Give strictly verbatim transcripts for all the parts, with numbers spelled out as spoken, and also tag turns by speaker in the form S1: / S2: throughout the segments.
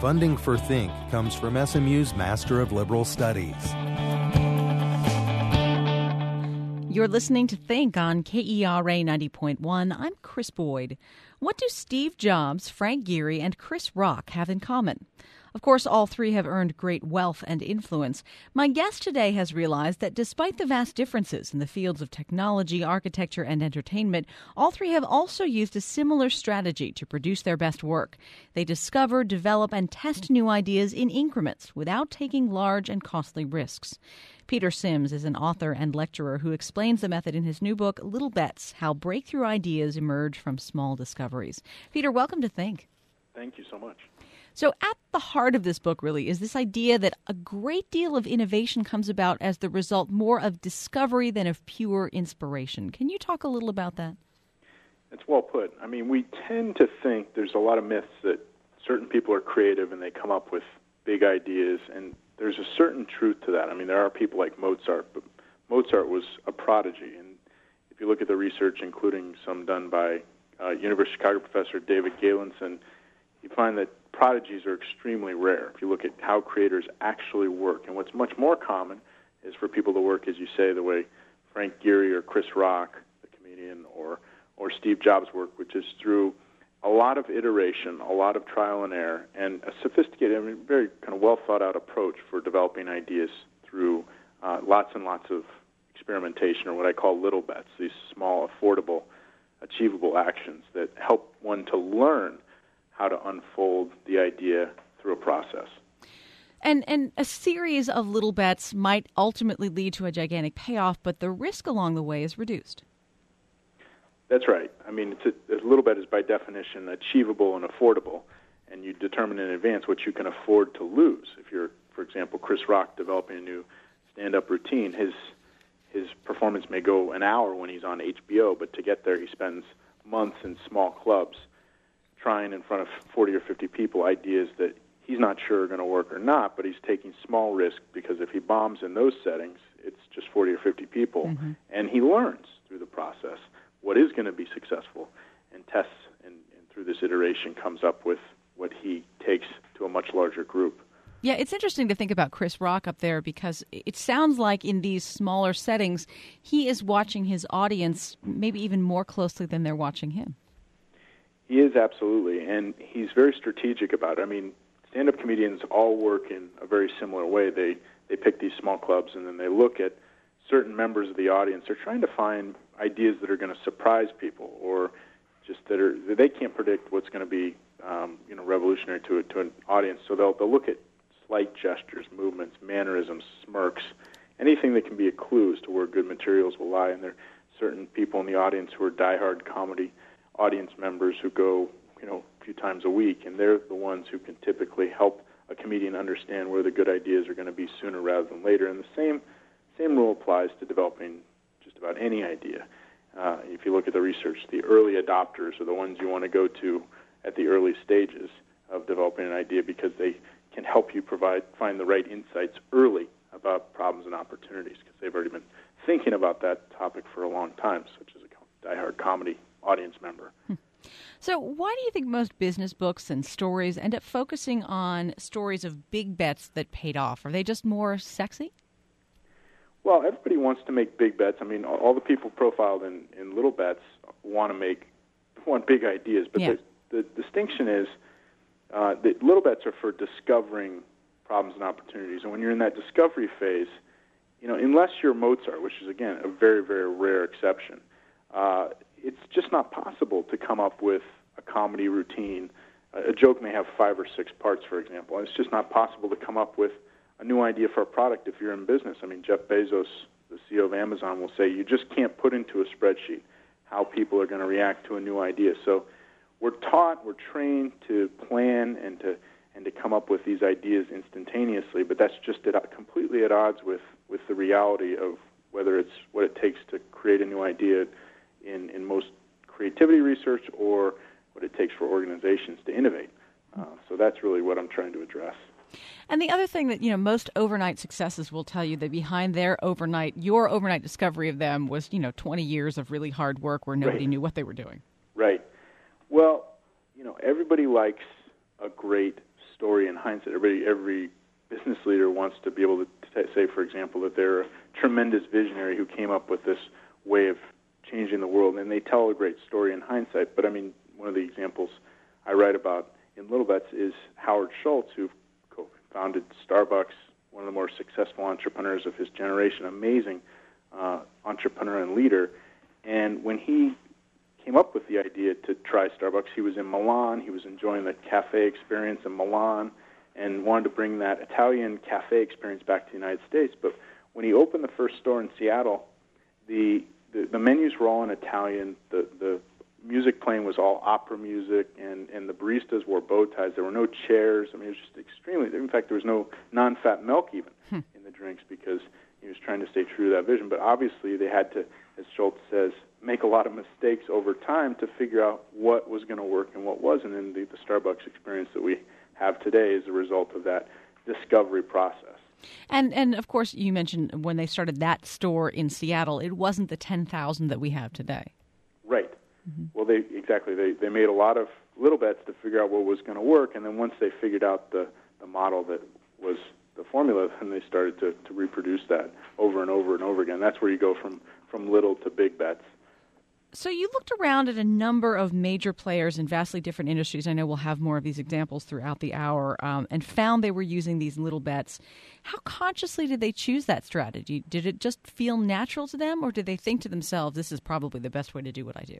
S1: Funding for Think comes from S M U's Master of Liberal Studies.
S2: You're listening to Think on K E R A ninety point one. I'm Chris Boyd. What do Steve Jobs, Frank Gehry, and Chris Rock have in common? Of course, all three have earned great wealth and influence. My guest today has realized that despite the vast differences in the fields of technology, architecture, and entertainment, all three have also used a similar strategy to produce their best work. They discover, develop, and test new ideas in increments without taking large and costly risks. Peter Sims is an author and lecturer who explains the method in his new book, Little Bets, How Breakthrough Ideas Emerge from Small Discoveries. Peter, welcome to Think.
S3: Thank you so much.
S2: So at the heart of this book, really, is this idea that a great deal of innovation comes about as the result more of discovery than of pure inspiration. Can you talk a little about that?
S3: It's well put. I mean, we tend to think there's a lot of myths that certain people are creative and they come up with big ideas, and there's a certain truth to that. I mean, there are people like Mozart, but Mozart was a prodigy. And if you look at the research, including some done by uh, University of Chicago professor David Galenson, you find that prodigies are extremely rare if you look at how creators actually work. And what's much more common is for people to work, as you say, the way Frank Gehry or Chris Rock, the comedian, or, or Steve Jobs work, which is through a lot of iteration, a lot of trial and error, and a sophisticated, I mean, very kind of well-thought-out approach for developing ideas through uh, lots and lots of experimentation, or what I call little bets, these small, affordable, achievable actions that help one to learn how to unfold the idea through a process.
S2: And and a series of little bets might ultimately lead to a gigantic payoff, but the risk along the way is reduced.
S3: That's right. I mean, it's a, a little bet is by definition achievable and affordable, and you determine in advance what you can afford to lose. If you're, for example, Chris Rock developing a new stand-up routine, his his performance may go an hour when he's on H B O, but to get there he spends months in small clubs trying in front of forty or fifty people ideas that he's not sure are going to work or not, but he's taking small risk because if he bombs in those settings, it's just forty or fifty people, mm-hmm. and he learns through the process what is going to be successful, and tests and, and through this iteration comes up with what he takes to a much larger group.
S2: Yeah, it's interesting to think about Chris Rock up there because it sounds like in these smaller settings, he is watching his audience maybe even more closely than they're watching him.
S3: He is, absolutely, and he's very strategic about it. I mean, stand-up comedians all work in a very similar way. They they pick these small clubs, and then they look at certain members of the audience. They're trying to find ideas that are going to surprise people, or just that are that they can't predict what's going to be, um, you know, revolutionary to to an audience. So they'll they'll look at slight gestures, movements, mannerisms, smirks, anything that can be a clue as to where good materials will lie. And there are certain people in the audience who are diehard comedy audience members who go, you know, a few times a week, and they're the ones who can typically help a comedian understand where the good ideas are going to be sooner rather than later. And the same same rule applies to developing just about any idea. Uh, if you look at the research, the early adopters are the ones you want to go to at the early stages of developing an idea because they can help you provide find the right insights early about problems and opportunities because they've already been thinking about that topic for a long time, such as a diehard comedy audience member.
S2: Hmm. So why do you think most business books and stories end up focusing on stories of big bets that paid off? Are they just more sexy?
S3: Well, everybody wants to make big bets. I mean, all the people profiled in, in Little Bets want to make want big ideas, but yeah. the, the distinction is uh, that Little Bets are for discovering problems and opportunities. And when you're in that discovery phase, you know, unless you're Mozart, which is, again, a very, very rare exception, uh, it's just not possible to come up with a comedy routine. A joke may have five or six parts, for example, and it's just not possible to come up with a new idea for a product if you're in business. I mean, Jeff Bezos, the C E O of Amazon, will say you just can't put into a spreadsheet how people are going to react to a new idea. So we're taught, we're trained to plan and to and to come up with these ideas instantaneously, but that's just at, completely at odds with, with the reality of whether it's what it takes to create a new idea in, in most creativity research or what it takes for organizations to innovate. Uh, so that's really what I'm trying to address.
S2: And the other thing that, you know, most overnight successes will tell you that behind their overnight, your overnight discovery of them was, you know, twenty years of really hard work where nobody right. knew what they were doing.
S3: Right. Well, you know, everybody likes a great story in hindsight. Everybody, every business leader wants to be able to t- say, for example, that they're a tremendous visionary who came up with this way of changing the world, and they tell a great story in hindsight. But I mean, one of the examples I write about in Little Bets is Howard Schultz, who co-founded Starbucks, one of the more successful entrepreneurs of his generation, amazing uh, entrepreneur and leader. And when he came up with the idea to try Starbucks, he was in Milan, he was enjoying the cafe experience in Milan, and wanted to bring that Italian cafe experience back to the United States. But when he opened the first store in Seattle, the the, the menus were all in Italian, the, the music playing was all opera music, and, and the baristas wore bow ties. There were no chairs. I mean, it was just extremely, in fact, there was no non-fat milk even hmm. in the drinks because he was trying to stay true to that vision. But obviously they had to, as Schultz says, make a lot of mistakes over time to figure out what was going to work and what wasn't. And the, the Starbucks experience that we have today is a result of that discovery process.
S2: And, and of course, you mentioned when they started that store in Seattle, it wasn't the ten thousand that we have today.
S3: Right. Mm-hmm. Well, they exactly. They they made a lot of little bets to figure out what was going to work, and then once they figured out the, the model that was the formula, then they started to, to reproduce that over and over and over again. That's where you go from, from little to big bets.
S2: So you looked around at a number of major players in vastly different industries. I know we'll have more of these examples throughout the hour, um, and found they were using these little bets. How consciously did they choose that strategy? Did it just feel natural to them, or did they think to themselves, this is probably the best way to do what I do?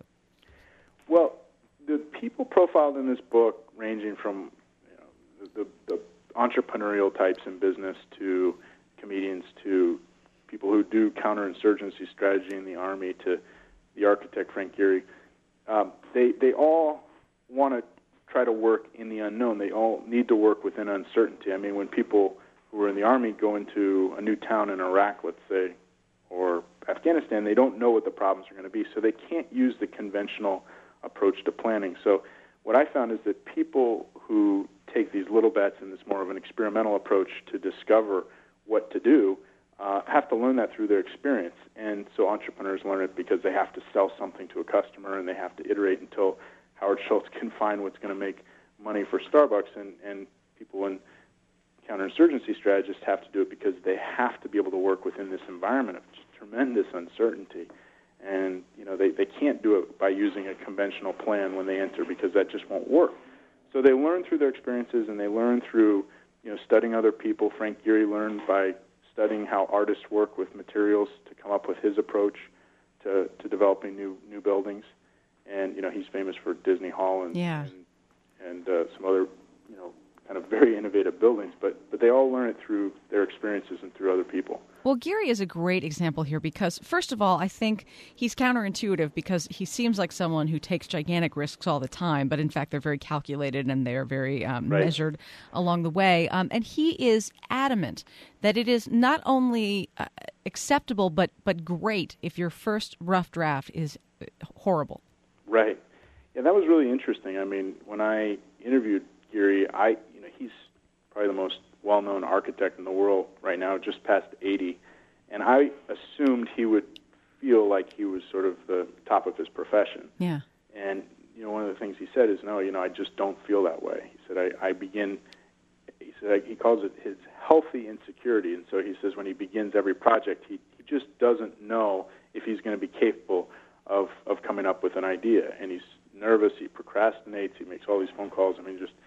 S3: Well, the people profiled in this book, ranging from you know, the, the, the entrepreneurial types in business to comedians to people who do counterinsurgency strategy in the Army to the architect, Frank Gehry, um, they, they all want to try to work in the unknown. They all need to work within uncertainty. I mean, when people who are in the Army go into a new town in Iraq, let's say, or Afghanistan, they don't know what the problems are going to be, so they can't use the conventional approach to planning. So what I found is that people who take these little bets and this more of an experimental approach to discover what to do uh, have to learn that through their experience. And so entrepreneurs learn it because they have to sell something to a customer and they have to iterate until Howard Schultz can find what's going to make money for Starbucks. And, and people in counterinsurgency strategists have to do it because they have to be able to work within this environment of tremendous uncertainty. And, you know, they, they can't do it by using a conventional plan when they enter because that just won't work. So they learn through their experiences and they learn through, you know, studying other people. Frank Gehry learned by studying how artists work with materials to come up with his approach to, to developing new new buildings. And, you know, he's famous for Disney Hall and
S2: yeah.
S3: and, and uh, some other, you know, kind of very innovative buildings. But, but they all learn it through their experiences and through other people.
S2: Well, Gehry is a great example here because, first of all, I think he's counterintuitive because he seems like someone who takes gigantic risks all the time, but in fact they're very calculated and they're very um,
S3: right.
S2: measured along the way. Um, and he is adamant that it is not only uh, acceptable but, but great if your first rough draft is horrible.
S3: Right. Yeah, that was really interesting. I mean, when I interviewed Gehry, I, you know, he's probably the most well-known architect in the world right now, just past eighty, and I assumed he would feel like he was sort of the top of his profession.
S2: Yeah.
S3: And, you know, one of the things he said is, no, you know, I just don't feel that way. He said, I, I begin, he said, he calls it his healthy insecurity, and so he says when he begins every project, he, he just doesn't know if he's going to be capable of, of coming up with an idea, and he's nervous, he procrastinates, he makes all these phone calls, I mean, just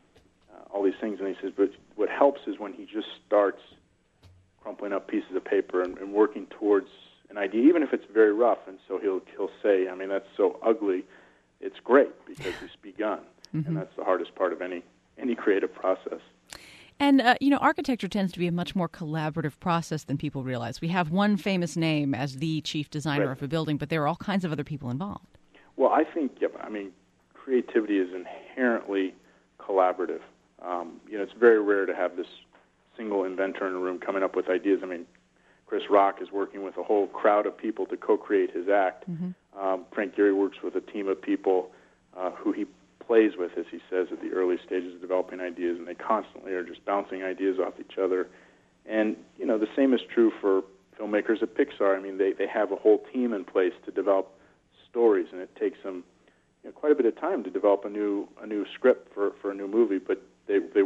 S3: all these things, and he says, but what helps is when he just starts crumpling up pieces of paper and, and working towards an idea, even if it's very rough. And so he'll he'll say, I mean, that's so ugly, it's great because it's begun, mm-hmm. and that's the hardest part of any any creative process.
S2: And, uh, you know, architecture tends to be a much more collaborative process than people realize. We have one famous name as the chief designer
S3: right.
S2: of a building, but there are all kinds of other people involved.
S3: Well, I think, yeah, I mean, creativity is inherently collaborative. Um, you know, it's very rare to have this single inventor in a room coming up with ideas. I mean, Chris Rock is working with a whole crowd of people to co-create his act. Mm-hmm. Um, Frank Gehry works with a team of people uh, who he plays with, as he says, at the early stages of developing ideas, and they constantly are just bouncing ideas off each other. And, you know, the same is true for filmmakers at Pixar. I mean, they, they have a whole team in place to develop stories, and it takes them you know, quite a bit of time to develop a new a new script for, for a new movie, but They they work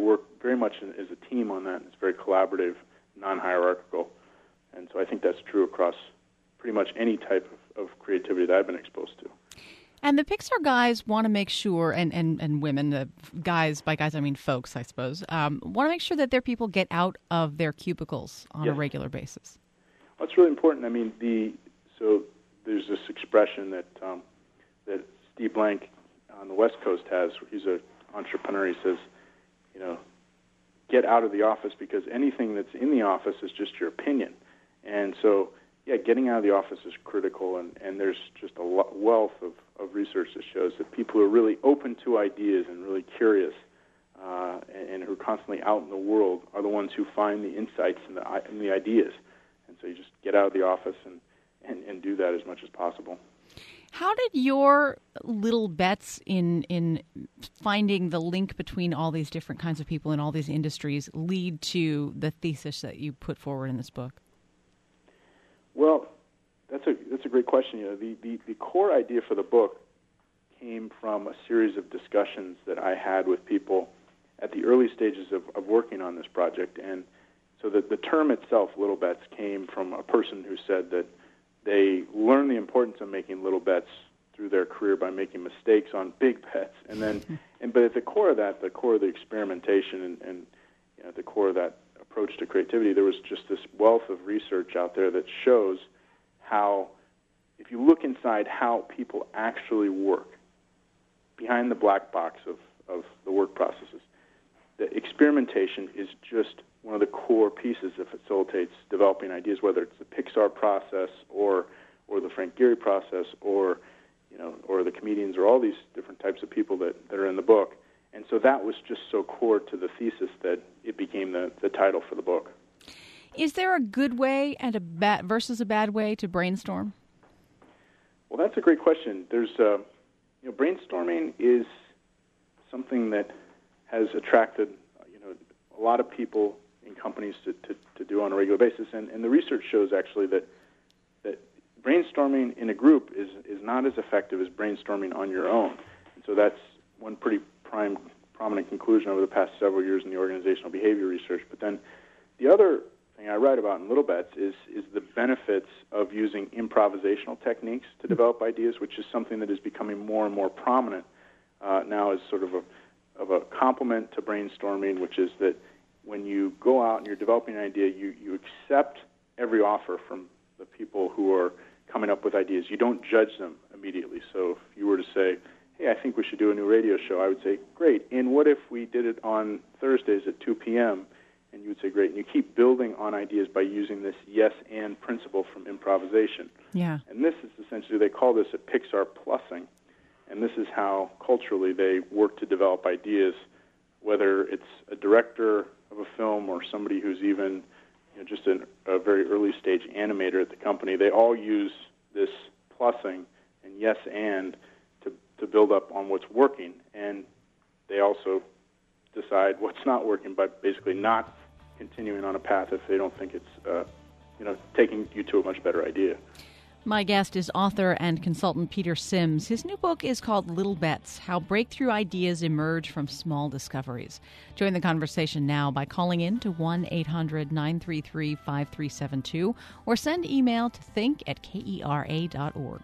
S3: very much is a team on that, and it's very collaborative, non-hierarchical. And so I think that's true across pretty much any type of, of creativity that I've been exposed to.
S2: And the Pixar guys want to make sure, and, and, and women, the guys, by guys I mean folks, I suppose, um, want to make sure that their people get out of their cubicles on yes. a regular basis.
S3: Well, it's really important. I mean, the so there's this expression that um, that Steve Blank on the West Coast has. He's an entrepreneur. He says, you know, get out of the office because anything that's in the office is just your opinion. And so, yeah, getting out of the office is critical, and, and there's just a wealth of, of research that shows that people who are really open to ideas and really curious uh, and, and who are constantly out in the world are the ones who find the insights and the, and the ideas. And so you just get out of the office and, and, and do that as much as possible.
S2: How did your little bets in in finding the link between all these different kinds of people in all these industries lead to the thesis that you put forward in this book?
S3: Well, that's a that's a great question. You know, the, the, the core idea for the book came from a series of discussions that I had with people at the early stages of, of working on this project. And so the, the term itself, little bets, came from a person who said that they learn the importance of making little bets through their career by making mistakes on big bets. And then, and but at the core of that, the core of the experimentation and, and you know, the core of that approach to creativity, there was just this wealth of research out there that shows how, if you look inside how people actually work, behind the black box of, of the work processes, the experimentation is just one of the core pieces that facilitates developing ideas, whether it's the Pixar process or or the Frank Gehry process or you know or the comedians or all these different types of people that, that are in the book. And so that was just so core to the thesis that it became the, the title for the book.
S2: Is there a good way and a bad versus a bad way to brainstorm?
S3: Well, that's a great question. There's uh, you know brainstorming is something that has attracted you know a lot of people in companies to, to, to do on a regular basis, and, and the research shows actually that that brainstorming in a group is, is not as effective as brainstorming on your own. And so that's one pretty prime prominent conclusion over the past several years in the organizational behavior research. But then the other thing I write about in Little Bets is is the benefits of using improvisational techniques to develop ideas, which is something that is becoming more and more prominent uh, now as sort of a of a complement to brainstorming, which is that when you go out and you're developing an idea, you, you accept every offer from the people who are coming up with ideas. You don't judge them immediately. So if you were to say, hey, I think we should do a new radio show, I would say, great. And what if we did it on Thursdays at two p.m.? And you would say, great. And you keep building on ideas by using this yes-and principle from improvisation.
S2: Yeah.
S3: And this is essentially, they call this a Pixar plussing. And this is how culturally they work to develop ideas, whether it's a director of a film or somebody who's even you know, just an, a very early stage animator at the company. They all use this plussing and yes and to, to build up on what's working. And they also decide what's not working by basically not continuing on a path if they don't think it's uh, you know taking you to a much better idea.
S2: My guest is author and consultant Peter Sims. His new book is called Little Bets, How Breakthrough Ideas Emerge from Small Discoveries. Join the conversation now by calling in to one eight hundred nine three three five three seven two or send email to think at kera dot org.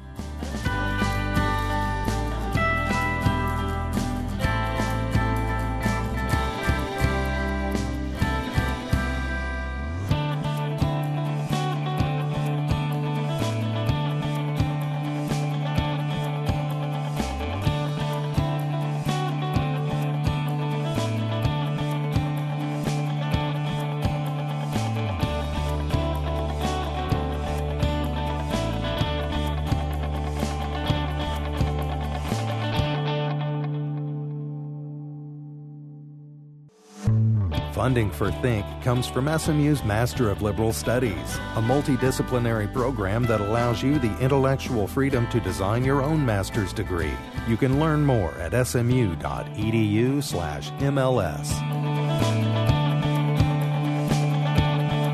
S1: Funding for Think comes from S M U's Master of Liberal Studies, a multidisciplinary program that allows you the intellectual freedom to design your own master's degree. You can learn more at smu.edu slash MLS.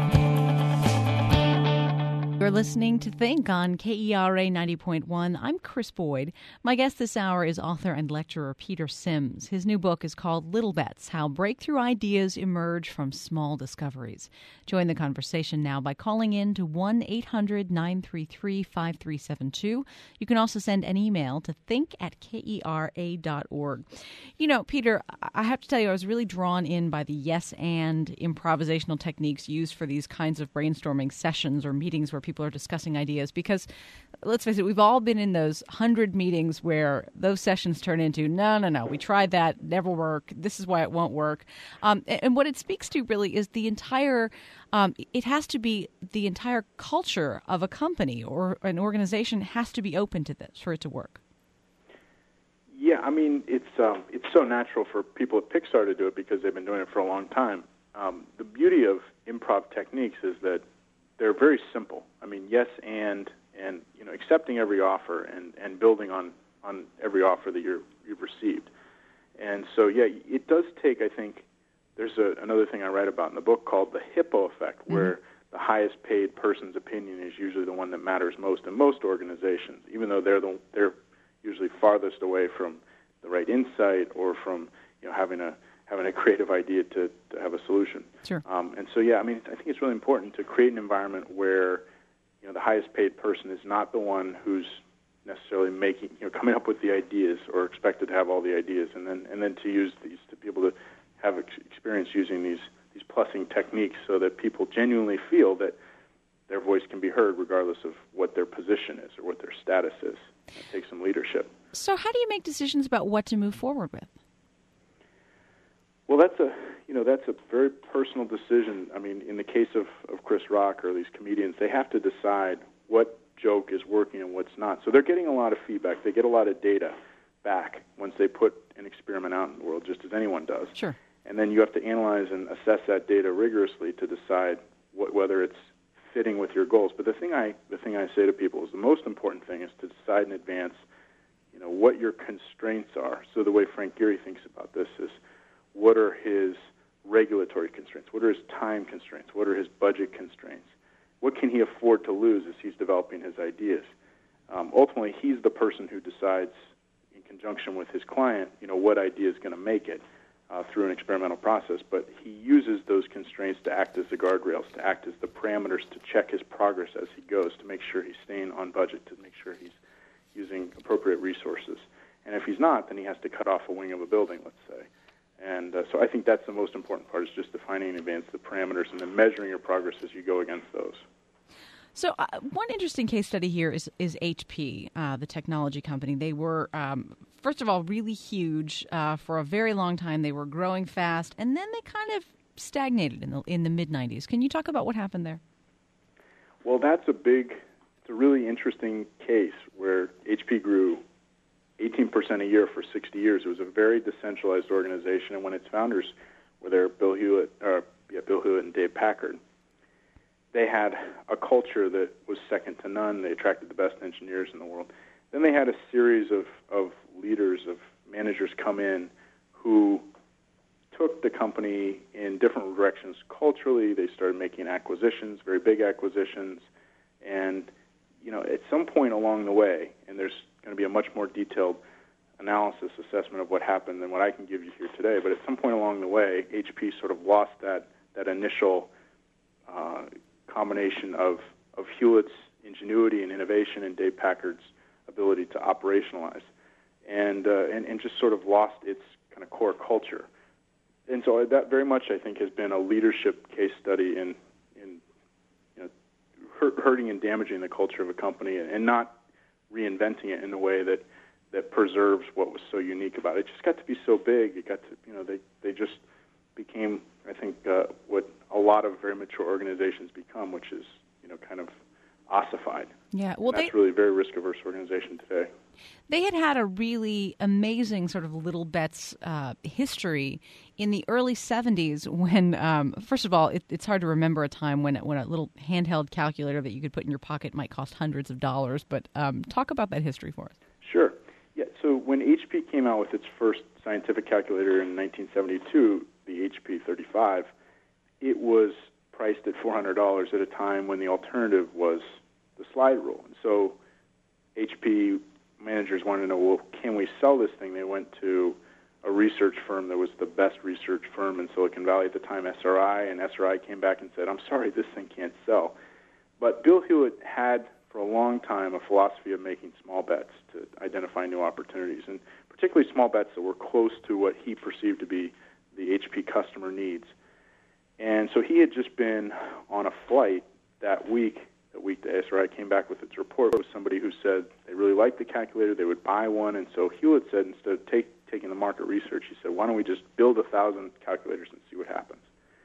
S2: You're listening to Think on K E R A ninety point one. I'm Chris Chris Boyd. My guest this hour is author and lecturer Peter Sims. His new book is called Little Bets, How Breakthrough Ideas Emerge from Small Discoveries. Join the conversation now by calling in to one eight hundred nine three three five three seven two. You can also send an email to think at kera dot org. You know, Peter, I have to tell you, I was really drawn in by the yes and improvisational techniques used for these kinds of brainstorming sessions or meetings where people are discussing ideas, because let's face it, we've all been in those hundred meetings where those sessions turn into, no, no, no, we tried that, never work, this is why it won't work. Um, and what it speaks to really is the entire, um, it has to be the entire culture of a company or an organization has to be open to this for it to work.
S3: Yeah, I mean, it's um, it's so natural for people at Pixar to do it because they've been doing it for a long time. Um, the beauty of improv techniques is that they're very simple. I mean, yes, and and you know, accepting every offer and, and building on, on every offer that you're, you've received. And so, yeah, it does take, I think, there's a, another thing I write about in the book called the hippo effect, mm-hmm. where the highest paid person's opinion is usually the one that matters most in most organizations, even though they're the, they're usually farthest away from the right insight or from, you know, having a having a creative idea to, to have a solution.
S2: Sure.
S3: Um, and so, yeah, I mean, I think it's really important to create an environment where, you know, the highest paid person is not the one who's necessarily making, you know, coming up with the ideas or expected to have all the ideas, and then and then to use these to be able to have ex- experience using these these plussing techniques so that people genuinely feel that their voice can be heard regardless of what their position is or what their status is. It takes some leadership.
S2: So how do you make decisions about what to move forward with?
S3: Well, that's a you know that's a very personal decision. I mean, in the case of, of Chris Rock or these comedians, they have to decide what joke is working and what's not. So they're getting a lot of feedback. They get a lot of data back once they put an experiment out in the world, just as anyone does.
S2: Sure.
S3: And then you have to analyze and assess that data rigorously to decide what, whether it's fitting with your goals. But the thing I the thing I say to people is the most important thing is to decide in advance, you know, what your constraints are. So the way Frank Gehry thinks about this is, what are his regulatory constraints? What are his time constraints? What are his budget constraints? What can he afford to lose as he's developing his ideas? Um, ultimately, he's the person who decides, in conjunction with his client, you know, what idea is going to make it uh, through an experimental process. But he uses those constraints to act as the guardrails, to act as the parameters to check his progress as he goes, to make sure he's staying on budget, to make sure he's using appropriate resources. And if he's not, then he has to cut off a wing of a building, let's say. And uh, so I think that's the most important part, is just defining in advance the parameters and then measuring your progress as you go against those.
S2: So uh, one interesting case study here is, is H P, uh, the technology company. They were, um, first of all, really huge uh, for a very long time. They were growing fast, and then they kind of stagnated in the in the mid nineties. Can you talk about what happened there?
S3: Well, that's a big, it's a really interesting case where H P grew eighteen percent a year for sixty years. It was a very decentralized organization, and when its founders were there, Bill Hewlett, uh, yeah, Bill Hewlett and Dave Packard, they had a culture that was second to none. They attracted the best engineers in the world. Then they had a series of, of leaders, of managers come in who took the company in different directions culturally. They started making acquisitions, very big acquisitions, and you know, at some point along the way, and there's going to be a much more detailed analysis, assessment of what happened than what I can give you here today, but at some point along the way, H P sort of lost that, that initial uh, combination of, of Hewlett's ingenuity and innovation and Dave Packard's ability to operationalize, and, uh, and, and just sort of lost its kind of core culture. And so that very much, I think, has been a leadership case study in, in you know, hurting and damaging the culture of a company and, and not reinventing it in a way that, that preserves what was so unique about it. It just got to be so big. It got to, you know, they, they just became, I think, uh, what a lot of very mature organizations become, which is, you know, kind of ossified.
S2: Yeah, well,
S3: and that's
S2: they,
S3: really a very risk-averse organization today.
S2: They had had a really amazing sort of Little Bets uh, history in the early seventies when, um, first of all, it, it's hard to remember a time when when a little handheld calculator that you could put in your pocket might cost hundreds of dollars. But um, talk about that history for us.
S3: Sure. Yeah. So when H P came out with its first scientific calculator in nineteen seventy-two, the H P thirty-five, it was priced at four hundred dollars at a time when the alternative was the slide rule. And so H P managers wanted to know, well, can we sell this thing? They went to a research firm that was the best research firm in Silicon Valley at the time, S R I, and S R I came back and said, I'm sorry, this thing can't sell. But Bill Hewlett had, for a long time, a philosophy of making small bets to identify new opportunities, and particularly small bets that were close to what he perceived to be the H P customer needs. And so he had just been on a flight that week. That week, the S R I came back with its report with somebody who said they really liked the calculator, they would buy one, and so Hewlett said, instead of take, taking the market research, he said, why don't we just build a thousand calculators and see what happens?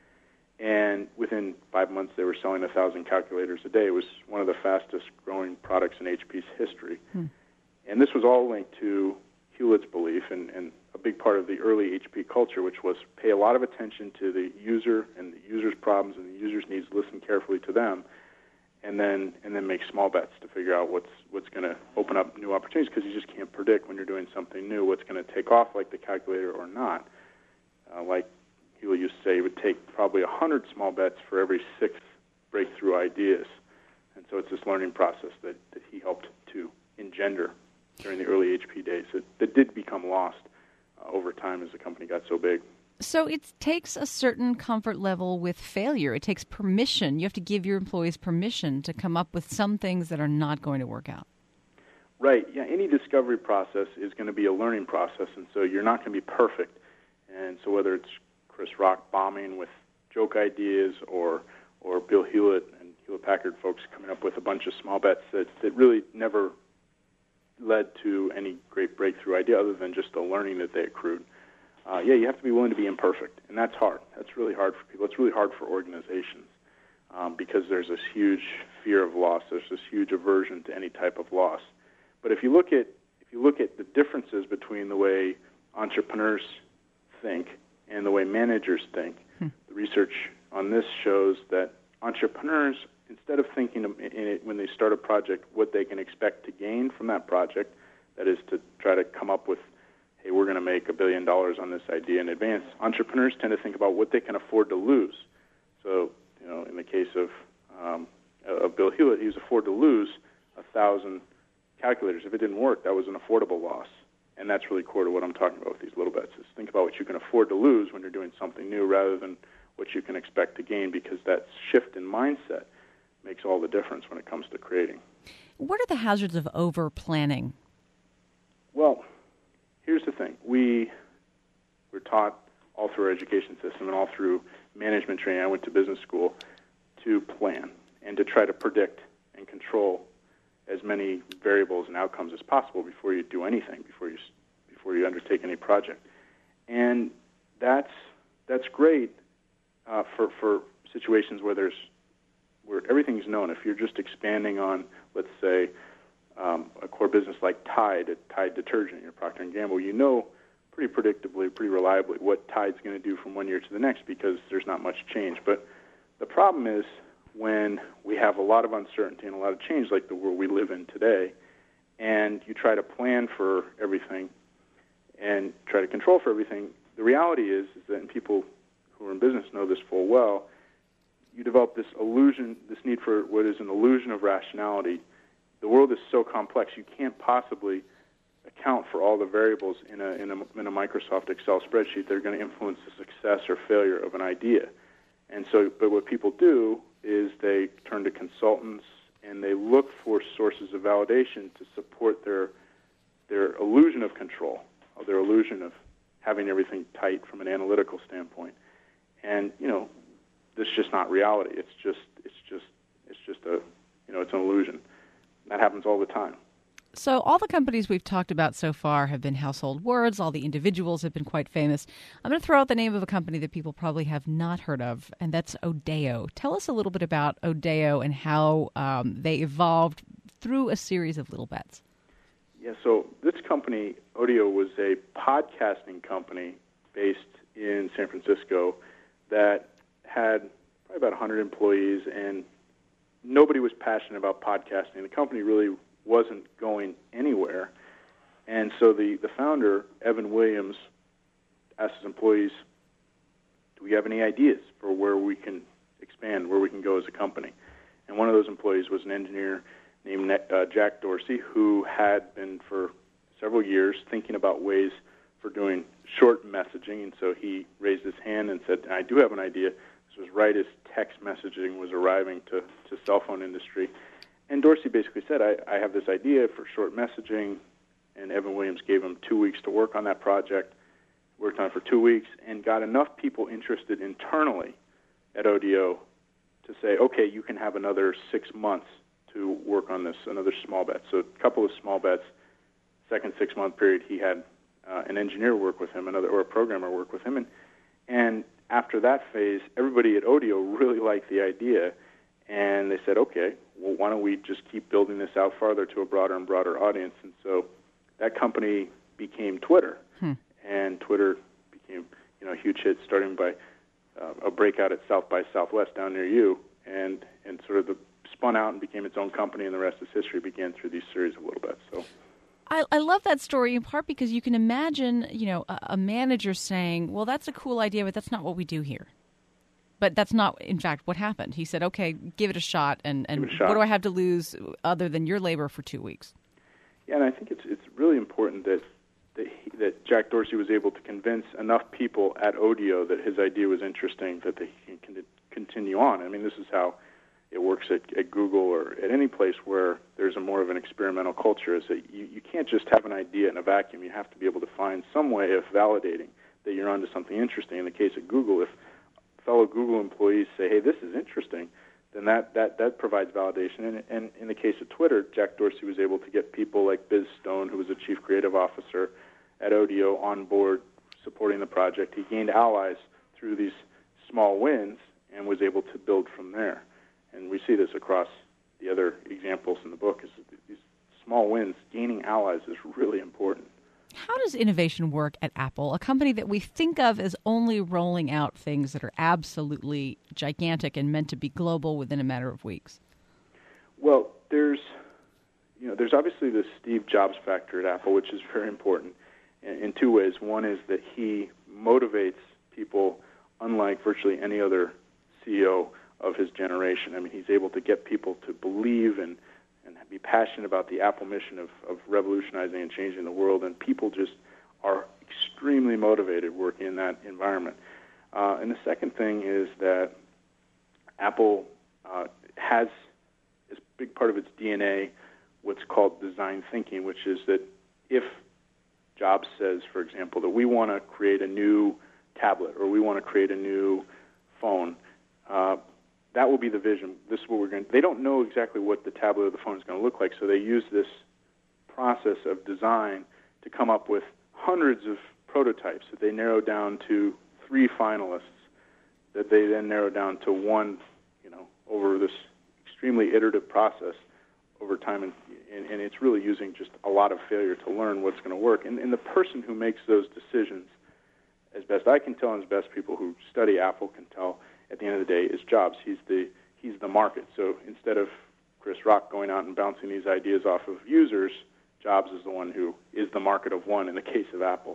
S3: And within five months, they were selling a thousand calculators a day. It was one of the fastest-growing products in H P's history. Hmm. And this was all linked to Hewlett's belief and, and a big part of the early H P culture, which was pay a lot of attention to the user and the user's problems and the user's needs, listen carefully to them, and then and then make small bets to figure out what's what's going to open up new opportunities, because you just can't predict when you're doing something new what's going to take off like the calculator or not. Uh, like Hewlett used to say, it would take probably one hundred small bets for every six breakthrough ideas. And so it's this learning process that, that he helped to engender during the early H P days that, that did become lost uh, over time as the company got so big.
S2: So it takes a certain comfort level with failure. It takes permission. You have to give your employees permission to come up with some things that are not going to work out.
S3: Right. Yeah. Any discovery process is going to be a learning process, and so you're not going to be perfect. And so whether it's Chris Rock bombing with joke ideas or or Bill Hewlett and Hewlett-Packard folks coming up with a bunch of small bets that, that really never led to any great breakthrough idea other than just the learning that they accrued. Uh, yeah, you have to be willing to be imperfect, and that's hard. That's really hard for people. It's really hard for organizations um, because there's this huge fear of loss. There's this huge aversion to any type of loss. But if you look at if you look at the differences between the way entrepreneurs think and the way managers think, hmm. the research on this shows that entrepreneurs, instead of thinking in it when they start a project what they can expect to gain from that project, that is to try to come up with, hey, we're going to make a billion dollars on this idea in advance. Entrepreneurs tend to think about what they can afford to lose. So, you know, in the case of um, of Bill Hewlett, he was afford to lose a thousand calculators. If it didn't work, that was an affordable loss. And that's really core to what I'm talking about with these little bets, is think about what you can afford to lose when you're doing something new rather than what you can expect to gain, because that shift in mindset makes all the difference when it comes to creating.
S2: What are the hazards of over-planning?
S3: Well, here's the thing. We were taught all through our education system and all through management training, I went to business school, to plan and to try to predict and control as many variables and outcomes as possible before you do anything, before you before you undertake any project. And that's that's great uh, for for situations where there's where everything's known. If you're just expanding on, let's say, um, a core business like Tide, a Tide detergent, your Procter and Gamble, you know pretty predictably, pretty reliably what Tide's going to do from one year to the next because there's not much change. But the problem is when we have a lot of uncertainty and a lot of change like the world we live in today, and you try to plan for everything and try to control for everything, the reality is, is that, and people who are in business know this full well, you develop this illusion, this need for what is an illusion of rationality. The world is so complex, you can't possibly account for all the variables in a, in a, in a Microsoft Excel spreadsheet that are going to influence the success or failure of an idea. And so, but what people do is they turn to consultants and they look for sources of validation to support their their illusion of control, or their illusion of having everything tight from an analytical standpoint. And you know, this is just not reality. It's just it's just it's just a you know it's an illusion. That happens all the time.
S2: So all the companies we've talked about so far have been household words. All the individuals have been quite famous. I'm going to throw out the name of a company that people probably have not heard of, and that's Odeo. Tell us a little bit about Odeo and how um, they evolved through a series of little bets.
S3: Yeah, so this company, Odeo, was a podcasting company based in San Francisco that had probably about one hundred employees, and nobody was passionate about podcasting. The company really wasn't going anywhere. And so the, the founder, Evan Williams, asked his employees, do we have any ideas for where we can expand, where we can go as a company? And one of those employees was an engineer named uh, Jack Dorsey, who had been for several years thinking about ways for doing short messaging, and so he raised his hand and said, I do have an idea. This was right as text messaging was arriving to, to cell phone industry. And Dorsey basically said, I, I have this idea for short messaging, and Evan Williams gave him two weeks to work on that project, worked on it for two weeks, and got enough people interested internally at O D O to say, okay, you can have another six months to work on this, another small bet. So a couple of small bets. Second six-month period, he had uh, an engineer work with him, another or a programmer work with him, and and after that phase, everybody at O D O really liked the idea, and they said, okay, well, why don't we just keep building this out farther to a broader and broader audience? And so that company became Twitter, hmm. and Twitter became you know a huge hit, starting by uh, a breakout at South by Southwest down near you, and and sort of the, spun out and became its own company, and the rest is history. Began through these series of little bets. So.
S2: I, I love that story in part because you can imagine, you know, a, a manager saying, well, that's a cool idea, but that's not what we do here. But that's not, in fact, what happened. He said, okay, give it a shot, and, and
S3: shot.
S2: What do I have to lose other than your labor for two weeks?
S3: Yeah, and I think it's it's really important that that, he, that Jack Dorsey was able to convince enough people at O D O that his idea was interesting, that they can continue on. I mean, this is how it works at, at Google or at any place where there's a more of an experimental culture, is that you, you can't just have an idea in a vacuum. You have to be able to find some way of validating that you're onto something interesting. In the case of Google, if fellow Google employees say, hey, this is interesting, then that, that, that provides validation. And, and in the case of Twitter, Jack Dorsey was able to get people like Biz Stone, who was a chief creative officer at O D O, on board supporting the project. He gained allies through these small wins and was able to build from there. And we see this across the other examples in the book, is that these small wins, gaining allies is really important.
S2: How does innovation work at Apple, a company that we think of as only rolling out things that are absolutely gigantic and meant to be global within a matter of weeks?
S3: Well, there's, you know, there's obviously the Steve Jobs factor at Apple, which is very important in, in two ways. One is that he motivates people unlike virtually any other C E O of his generation. I mean, he's able to get people to believe and, and be passionate about the Apple mission of, of revolutionizing and changing the world, and people just are extremely motivated working in that environment. Uh, and the second thing is that Apple uh, has, as a big part of its D N A, what's called design thinking, which is that if Jobs says, for example, that we want to create a new tablet or we want to create a new phone, uh, that will be the vision. This is what we're going to. They don't know exactly what the tablet or the phone is going to look like, so they use this process of design to come up with hundreds of prototypes that they narrow down to three finalists, that they then narrow down to one, you know, over this extremely iterative process over time, and, and, and it's really using just a lot of failure to learn what's going to work. And, and the person who makes those decisions, as best I can tell and as best people who study Apple can tell, at the end of the day, is Jobs. He's the he's the market. So instead of Chris Rock going out and bouncing these ideas off of users, Jobs is the one who is the market of one in the case of Apple.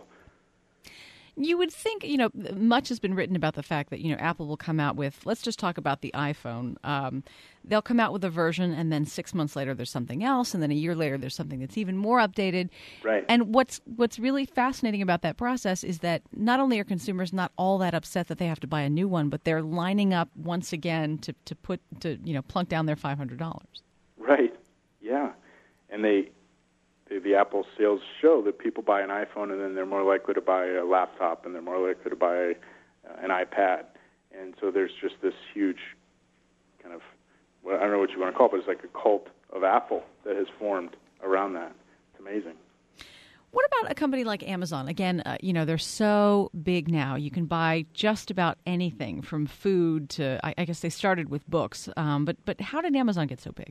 S2: You would think, you know, much has been written about the fact that, you know, Apple will come out with, let's just talk about the iPhone. Um, they'll come out with a version, and then six months later there's something else, and then a year later there's something that's even more updated.
S3: Right.
S2: And what's what's really fascinating about that process is that not only are consumers not all that upset that they have to buy a new one, but they're lining up once again to, to put to you know plunk down their five hundred dollars.
S3: Right. Yeah. And they. The, the Apple sales show that people buy an iPhone and then they're more likely to buy a laptop and they're more likely to buy uh, an iPad. And so there's just this huge kind of, well, I don't know what you want to call it, but it's like a cult of Apple that has formed around that. It's amazing.
S2: What about a company like Amazon? Again, uh, you know, they're so big now. You can buy just about anything from food to, I, I guess they started with books. Um, but, but how did Amazon get so big?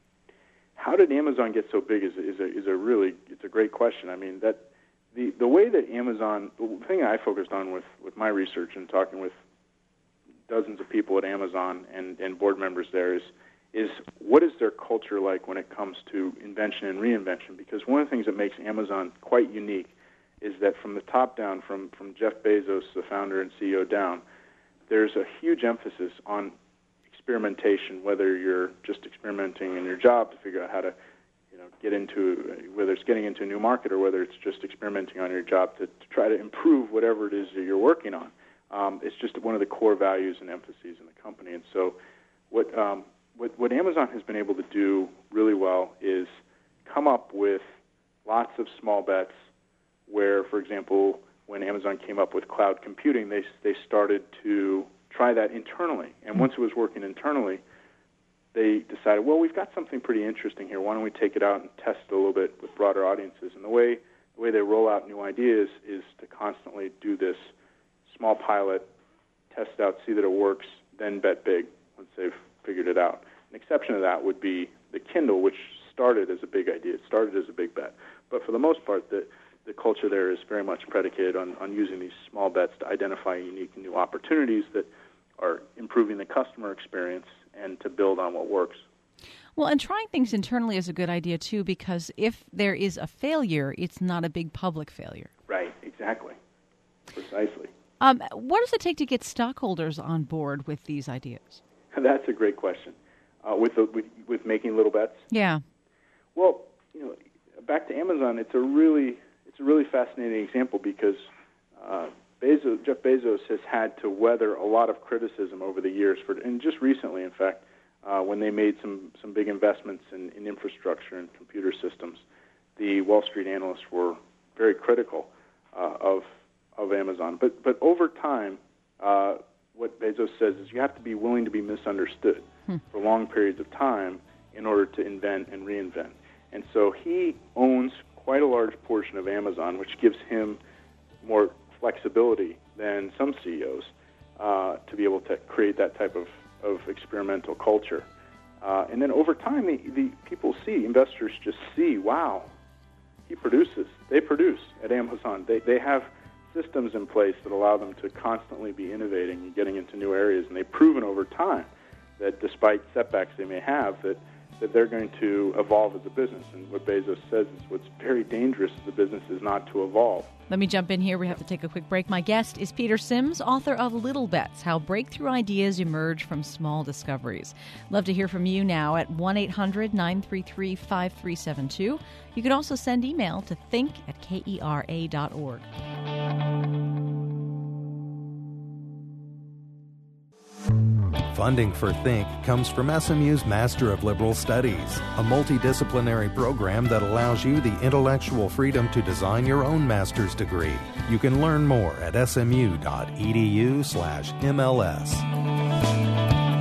S3: How did Amazon get so big is, is, a, is a really, it's a great question. I mean, that the, the way that Amazon, the thing I focused on with, with my research and talking with dozens of people at Amazon and, and board members there is, is what is their culture like when it comes to invention and reinvention? Because one of the things that makes Amazon quite unique is that from the top down, from, from Jeff Bezos, the founder and C E O, down, there's a huge emphasis on experimentation, whether you're just experimenting in your job to figure out how to, you know, get into, whether it's getting into a new market or whether it's just experimenting on your job to, to try to improve whatever it is that you're working on. Um, it's just one of the core values and emphases in the company. And so what, um, what, what Amazon has been able to do really well is come up with lots of small bets where, for example, when Amazon came up with cloud computing, they they started to try that internally. And once it was working internally, they decided, well, we've got something pretty interesting here. Why don't we take it out and test it a little bit with broader audiences? And the way the way they roll out new ideas is to constantly do this small pilot, test it out, see that it works, then bet big once they've figured it out. An exception to that would be the Kindle, which started as a big idea. It started as a big bet. But for the most part, the The culture there is very much predicated on, on using these small bets to identify unique new opportunities that are improving the customer experience and to build on what works.
S2: Well, and trying things internally is a good idea, too, because if there is a failure, it's not a big public failure.
S3: Right, exactly. Precisely.
S2: Um, what does it take to get stockholders on board with these ideas?
S3: That's a great question. Uh, with, the, with with making little bets?
S2: Yeah.
S3: Well, you know, back to Amazon, it's a really... It's a really fascinating example because uh, Bezos, Jeff Bezos has had to weather a lot of criticism over the years, for, and just recently, in fact, uh, when they made some, some big investments in, in infrastructure and computer systems, the Wall Street analysts were very critical uh, of of Amazon. But but over time, uh, what Bezos says is you have to be willing to be misunderstood hmm. for long periods of time in order to invent and reinvent. And so he owns quite a large portion of Amazon, which gives him more flexibility than some C E Os uh, to be able to create that type of, of experimental culture. Uh, and then over time, the, the people see, investors just see, wow, he produces. They produce at Amazon. They, they have systems in place that allow them to constantly be innovating and getting into new areas. And they've proven over time that despite setbacks they may have, that that they're going to evolve as a business. And what Bezos says is what's very dangerous as a business is not to evolve.
S2: Let me jump in here. We have to take a quick break. My guest is Peter Sims, author of Little Bets, How Breakthrough Ideas Emerge from Small Discoveries. Love to hear from you now at one eight hundred nine three three five three seven two. You can also send email to think at K E R A dot org.
S1: Funding for Think comes from S M U's Master of Liberal Studies, a multidisciplinary program that allows you the intellectual freedom to design your own master's degree. You can learn more at smu.edu slash MLS.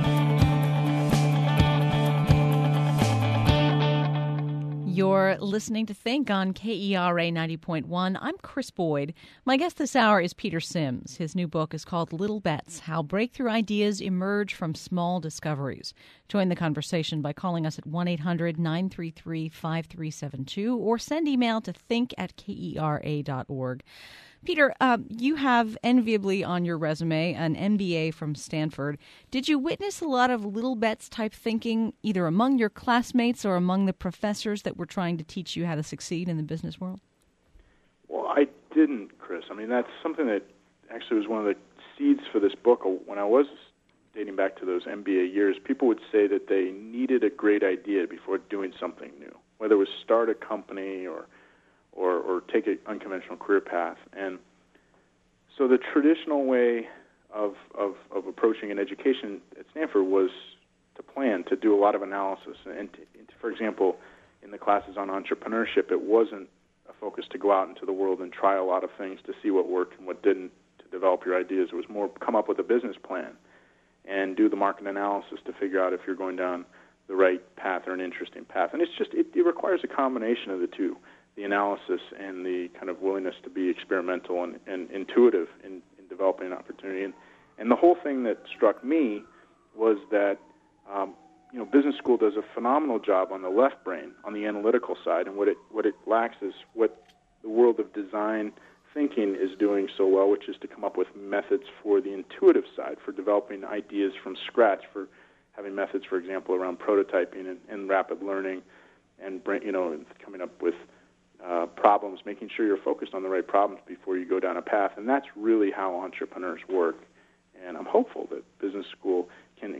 S2: You're listening to Think on K E R A ninety point one. I'm Chris Boyd. My guest this hour is Peter Sims. His new book is called Little Bets, How Breakthrough Ideas Emerge from Small Discoveries. Join the conversation by calling us at one eight hundred nine three three five three seven two or send email to think at K E R A dot org. Peter, uh, you have enviably on your resume an M B A from Stanford. Did you witness a lot of little bets type thinking either among your classmates or among the professors that were trying to teach you how to succeed in the business world?
S3: Well, I didn't, Chris. I mean, that's something that actually was one of the seeds for this book. When I was dating back to those M B A years, people would say that they needed a great idea before doing something new, whether it was start a company or Or, or take an unconventional career path. And so the traditional way of, of, of approaching an education at Stanford was to plan, to do a lot of analysis. And, to, and to, for example, in the classes on entrepreneurship, it wasn't a focus to go out into the world and try a lot of things to see what worked and what didn't to develop your ideas. It was more come up with a business plan and do the market analysis to figure out if you're going down the right path or an interesting path. And it's just, it, it requires a combination of the two. The analysis and the kind of willingness to be experimental and, and intuitive in, in developing an opportunity. And, and the whole thing that struck me was that, um, you know, business school does a phenomenal job on the left brain, on the analytical side, and what it what it lacks is what the world of design thinking is doing so well, which is to come up with methods for the intuitive side, for developing ideas from scratch, for having methods, for example, around prototyping and, and rapid learning, and you know, coming up with Uh, problems, making sure you're focused on the right problems before you go down a path. And that's really how entrepreneurs work. And I'm hopeful that business school can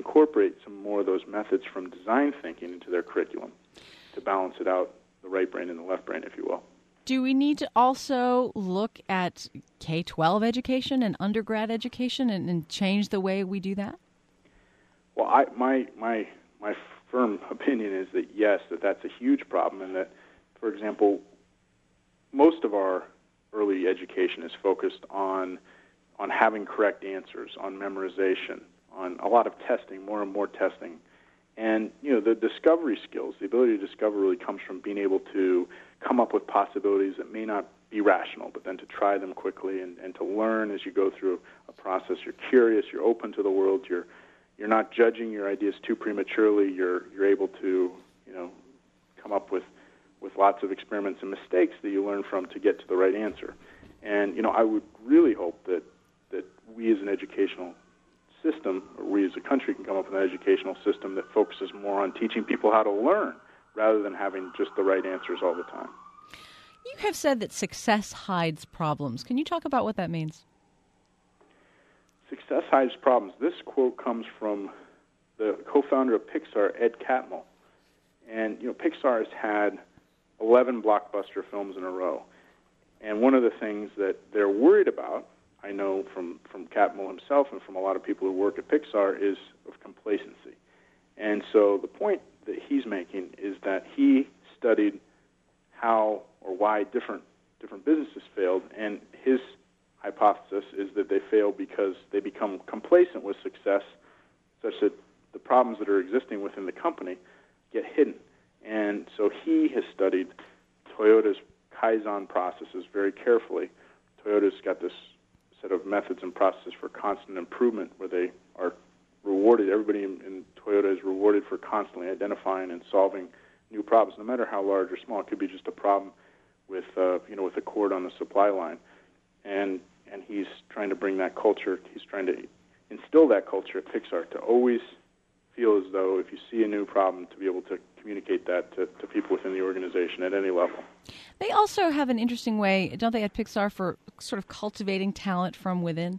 S3: incorporate some more of those methods from design thinking into their curriculum to balance it out, the right brain and the left brain, if you will.
S2: Do we need to also look at K twelve education and undergrad education and, and change the way we do that?
S3: Well, I, my my my firm opinion is that yes, that that's a huge problem, and that, for example, most of our early education is focused on on having correct answers, on memorization, on a lot of testing, more and more testing. And, you know, the discovery skills, the ability to discover really comes from being able to come up with possibilities that may not be rational, but then to try them quickly and, and to learn as you go through a process. You're curious, you're open to the world, you're you're not judging your ideas too prematurely, you're you're able to, you know, come up with, with lots of experiments and mistakes that you learn from to get to the right answer. And, you know, I would really hope that, that we as an educational system, or we as a country, can come up with an educational system that focuses more on teaching people how to learn rather than having just the right answers all the time.
S2: You have said that success hides problems. Can you talk about what that means?
S3: Success hides problems. This quote comes from the co-founder of Pixar, Ed Catmull. And, you know, Pixar has had eleven blockbuster films in a row. And one of the things that they're worried about, I know from, from Catmull himself and from a lot of people who work at Pixar, is of complacency. And so the point that he's making is that he studied how or why different different businesses failed, and his hypothesis is that they fail because they become complacent with success, such that the problems that are existing within the company get hidden. And so he has studied Toyota's Kaizen processes very carefully. Toyota's got this set of methods and processes for constant improvement where they are rewarded. Everybody in, in Toyota is rewarded for constantly identifying and solving new problems, no matter how large or small. It could be just a problem with, uh, you know, with a cord on the supply line. And and he's trying to bring that culture, he's trying to instill that culture at Pixar to always feel as though if you see a new problem, to be able to communicate that to, to people within the organization at any level.
S2: They also have an interesting way, don't they, at Pixar, for sort of cultivating talent from within?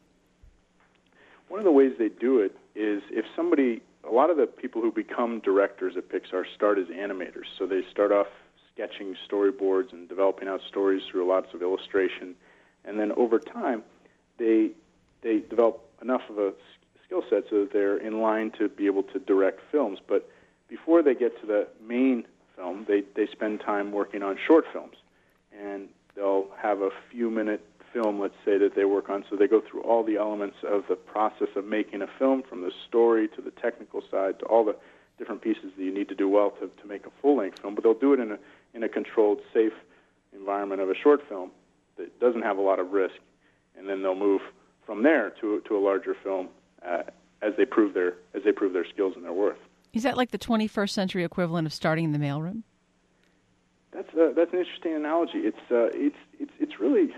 S3: One of the ways they do it is if somebody, a lot of the people who become directors at Pixar start as animators. So they start off sketching storyboards and developing out stories through lots of illustration. And then over time, they they develop enough of a skill set so that they're in line to be able to direct films. But before they get to the main film, they, they spend time working on short films. And they'll have a few-minute film, let's say, that they work on. So they go through all the elements of the process of making a film, from the story to the technical side to all the different pieces that you need to do well to, to make a full-length film. But they'll do it in a in a controlled, safe environment of a short film that doesn't have a lot of risk. And then they'll move from there to to a larger film uh, as they prove their as they prove their skills and their worth.
S2: Is that like the twenty-first century equivalent of starting in the mailroom?
S3: That's uh, that's an interesting analogy. It's uh, it's it's it's really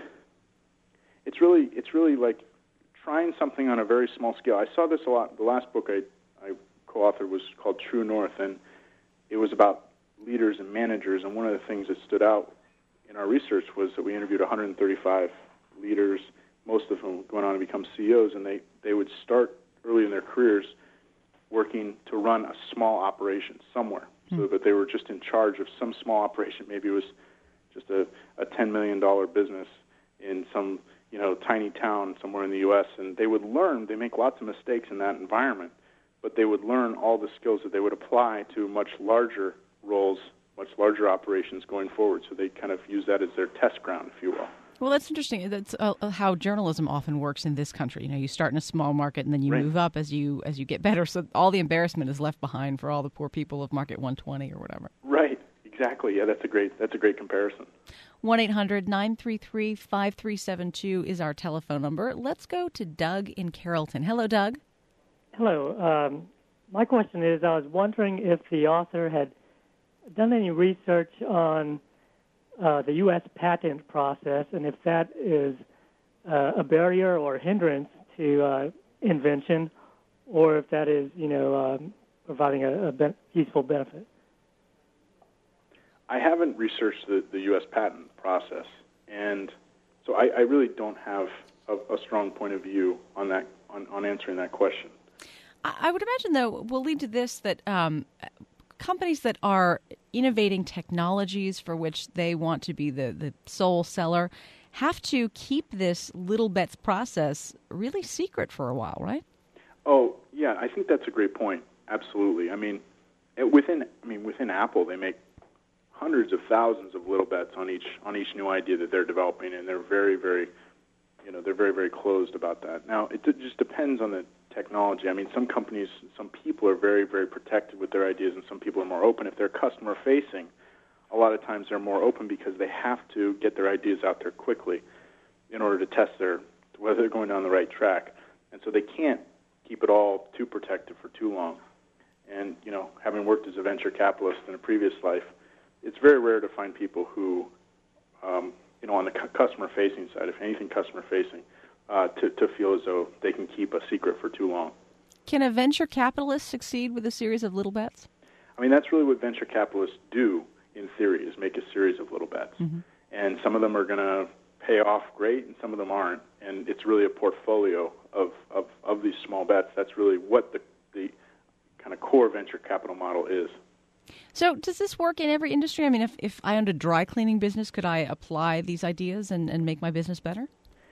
S3: it's really it's really like trying something on a very small scale. I saw this a lot. The last book I I co-authored was called True North, and it was about leaders and managers. And one of the things that stood out in our research was that we interviewed one hundred thirty-five leaders, most of whom went on to become C E Os, and they, they would start early in their careers working to run a small operation somewhere, mm-hmm. so that they were just in charge of some small operation. Maybe it was just a, a ten million dollars business in some, you know, tiny town somewhere in the U S, and they would learn, they make lots of mistakes in that environment, but they would learn all the skills that they would apply to much larger roles, much larger operations going forward. So they kind of use that as their test ground, if you will.
S2: Well, that's interesting. That's uh, how journalism often works in this country. You know, you start in a small market and then you
S3: right.
S2: move up as you as you get better. So all the embarrassment is left behind for all the poor people of Market one twenty or whatever.
S3: Right. Exactly. Yeah, that's a great that's a great comparison.
S2: one eight hundred nine three three five three seven two is our telephone number. Let's go to Doug in Carrollton. Hello, Doug.
S4: Hello. Um, my question is, I was wondering if the author had done any research on uh, the U S patent process, and if that is uh, a barrier or hindrance to uh, invention, or if that is, you know, um, providing a, a ben- useful benefit.
S3: I haven't researched the, the U S patent process, and so I, I really don't have a, a strong point of view on that on, on answering that question.
S2: I, I would imagine, though, will lead to this, that um, companies that are innovating technologies for which they want to be the, the sole seller have to keep this little bets process really secret for a while, right?
S3: Oh, yeah, I think that's a great point. Absolutely. I mean, within I mean within Apple, they make hundreds of thousands of little bets on each on each new idea that they're developing, and they're very, very, you know, they're very, very closed about that. Now, it just depends on the technology. I mean, some companies, some people are very, very protected with their ideas, and some people are more open. If they're customer facing, a lot of times they're more open because they have to get their ideas out there quickly in order to test their whether they're going down the right track, and so they can't keep it all too protected for too long. And, you know, having worked as a venture capitalist in a previous life, it's very rare to find people who, um, you know, on the cu- customer-facing side, if anything customer-facing, uh, to, to feel as though they can keep a secret for too long.
S2: Can a venture capitalist succeed with a series of little bets?
S3: I mean, that's really what venture capitalists do, in theory, is make a series of little bets. Mm-hmm. And some of them are going to pay off great, and some of them aren't. And it's really a portfolio of, of, of these small bets. That's really what the, the kind of core venture capital model is.
S2: So does this work in every industry? I mean, if, if I owned a dry cleaning business, could I apply these ideas and, and make my business better?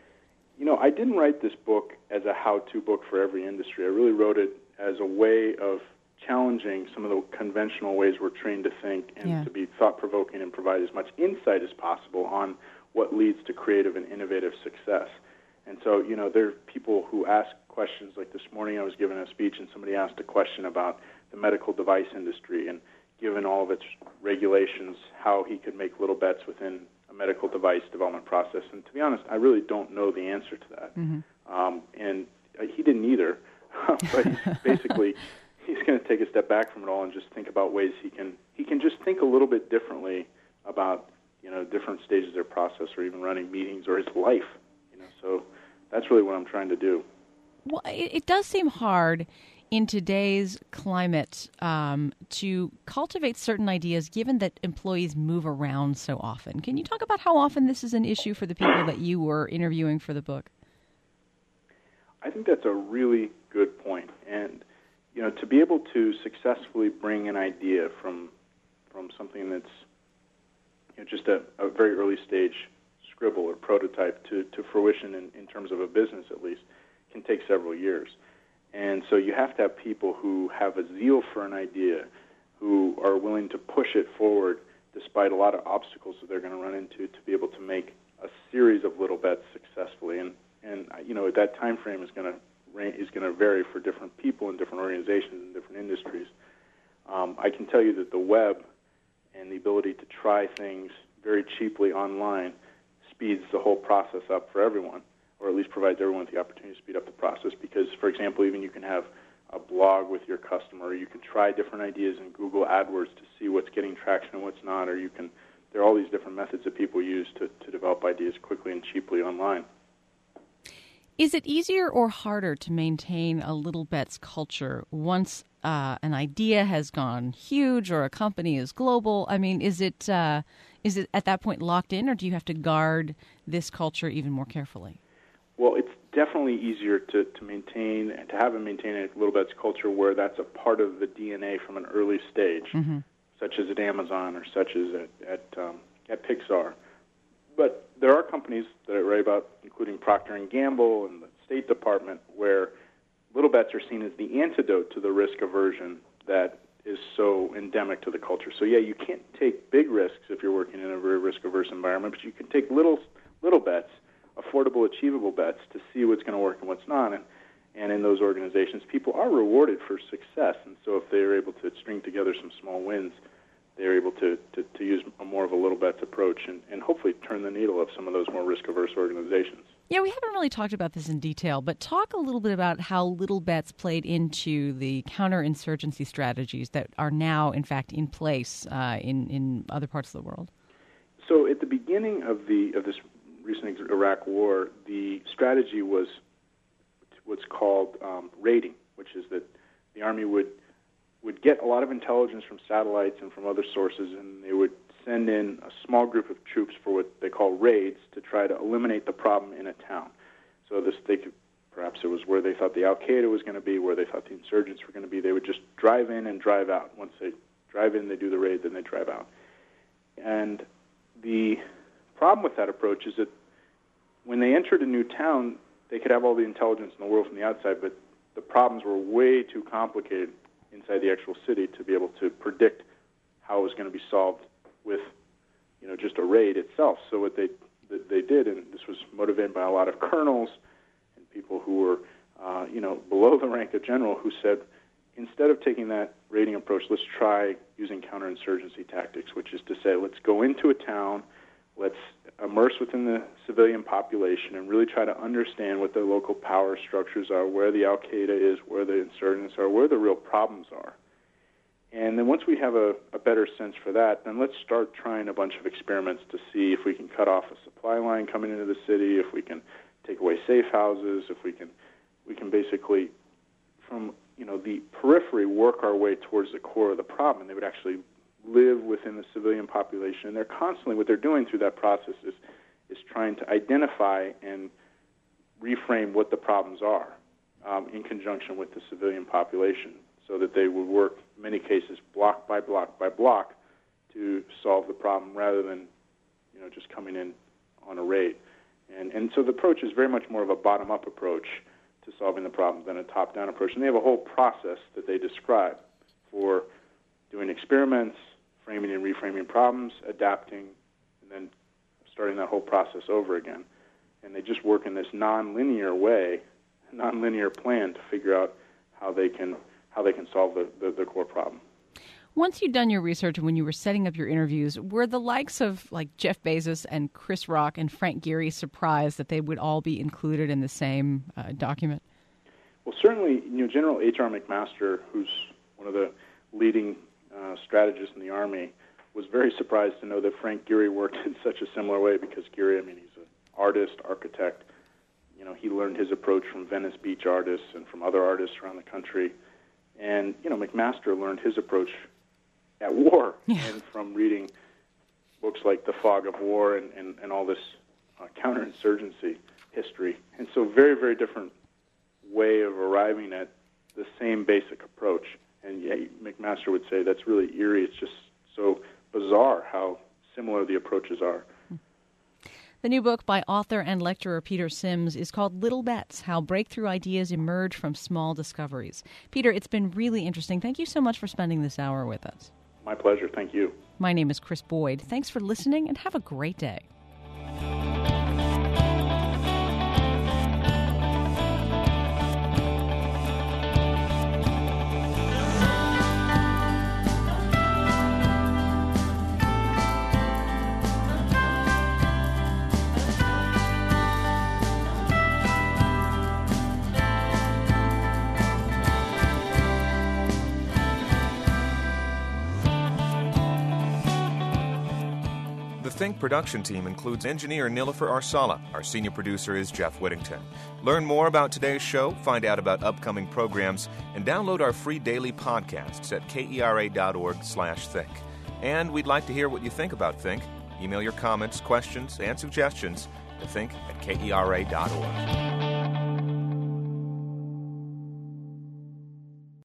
S3: You know, I didn't write this book as a how-to book for every industry. I really wrote it as a way of challenging some of the conventional ways we're trained to think, and yeah. to be thought-provoking and provide as much insight as possible on what leads to creative and innovative success. And so, you know, there are people who ask questions. Like this morning I was giving a speech and somebody asked a question about the medical device industry, and given all of its regulations, how he could make little bets within a medical device development process. And to be honest, I really don't know the answer to that. Mm-hmm. Um, and he didn't either. But he's basically, he's going to take a step back from it all and just think about ways he can he can just think a little bit differently about, you know, different stages of their process, or even running meetings, or his life. You know, so that's really what I'm trying to do.
S2: Well, it, it does seem hard in today's climate um, to cultivate certain ideas, given that employees move around so often. Can you talk about how often this is an issue for the people that you were interviewing for the book?
S3: I think that's a really good point. And, you know, to be able to successfully bring an idea from from something that's, you know, just a, a very early stage scribble or prototype to, to fruition in, in terms of a business, at least, can take several years. And so you have to have people who have a zeal for an idea, who are willing to push it forward despite a lot of obstacles that they're going to run into, to be able to make a series of little bets successfully. And, and you know, that time frame is going to is going to vary for different people in different organizations and different industries. Um, I can tell you that the web and the ability to try things very cheaply online speeds the whole process up for everyone, or at least provides everyone with the opportunity to speed up the process. Because, for example, even you can have a blog with your customer, or you can try different ideas in Google AdWords to see what's getting traction and what's not, or you can, there are all these different methods that people use to, to develop ideas quickly and cheaply online.
S2: Is it easier or harder to maintain a Little Bets culture once uh, an idea has gone huge or a company is global? I mean, is it uh, is it at that point locked in, or do you have to guard this culture even more carefully?
S3: Well, it's definitely easier to, to maintain and to have and maintain a Little Bets culture where that's a part of the D N A from an early stage, mm-hmm. such as at Amazon or such as at at, um, at Pixar. But there are companies that I write about, including Procter and Gamble and the State Department, where little bets are seen as the antidote to the risk aversion that is so endemic to the culture. So, yeah, you can't take big risks if you're working in a very risk-averse environment, but you can take little little bets, affordable, achievable bets, to see what's going to work and what's not. And, and in those organizations, people are rewarded for success. And so if they're able to string together some small wins, they're able to, to, to use a more of a little bets approach and, and hopefully turn the needle of some of those more risk-averse organizations.
S2: Yeah, we haven't really talked about this in detail, but talk a little bit about how little bets played into the counterinsurgency strategies that are now, in fact, in place uh, in, in other parts of the world.
S3: So at the beginning of the of this recent Iraq war, the strategy was what's called um, raiding, which is that the Army would would get a lot of intelligence from satellites and from other sources, and they would send in a small group of troops for what they call raids to try to eliminate the problem in a town. So this, they could perhaps it was where they thought the Al-Qaeda was going to be, where they thought the insurgents were going to be. They would just drive in and drive out. Once they drive in, they do the raid, then they drive out. And the problem with that approach is that when they entered a new town, they could have all the intelligence in the world from the outside, but the problems were way too complicated inside the actual city to be able to predict how it was going to be solved with, you know, just a raid itself. So what they they did, and this was motivated by a lot of colonels and people who were, uh, you know, below the rank of general, who said, instead of taking that raiding approach, let's try using counterinsurgency tactics, which is to say, let's go into a town, let's immerse within the civilian population and really try to understand what the local power structures are, where the Al-Qaeda is, where the insurgents are, where the real problems are. And then once we have a, a better sense for that, then let's start trying a bunch of experiments to see if we can cut off a supply line coming into the city, if we can take away safe houses, if we can we can basically, from you know the periphery, work our way towards the core of the problem. And they would actually live within the civilian population, and they're constantly, what they're doing through that process is is trying to identify and reframe what the problems are um, in conjunction with the civilian population, so that they would work, in many cases, block by block by block to solve the problem rather than, you know, just coming in on a raid. And and so the approach is very much more of a bottom-up approach to solving the problem than a top-down approach. And they have a whole process that they describe for doing experiments, framing and reframing problems, adapting, and then starting that whole process over again. And they just work in this non-linear way, non-linear plan to figure out how they can how they can solve the, the, the core problem.
S2: Once you'd done your research and when you were setting up your interviews, were the likes of like Jeff Bezos and Chris Rock and Frank Gehry surprised that they would all be included in the same uh, document?
S3: Well, certainly, you know, General H R McMaster, who's one of the leading uh, strategists in the Army, was very surprised to know that Frank Gehry worked in such a similar way, because Gehry, I mean, he's an artist, architect. You know, he learned his approach from Venice Beach artists and from other artists around the country. And, you know, McMaster learned his approach at war
S2: yeah.
S3: and from reading books like The Fog of War and, and, and all this uh, counterinsurgency history. And so very, very different way of arriving at the same basic approach. And yeah, McMaster would say that's really eerie. It's just so bizarre how similar the approaches are.
S2: The new book by author and lecturer Peter Sims is called Little Bets, How Breakthrough Ideas Emerge from Small Discoveries. Peter, it's been really interesting. Thank you so much for spending this hour with us.
S3: My pleasure. Thank you.
S2: My name is Chris Boyd. Thanks for listening, and have a great day.
S5: The Think production team includes engineer Nilofer Arsala. Our senior producer is Jeff Whittington. Learn more about today's show, find out about upcoming programs, and download our free daily podcasts at kera.org slash think. And we'd like to hear what you think about Think. Email your comments, questions, and suggestions to think at kera dot org.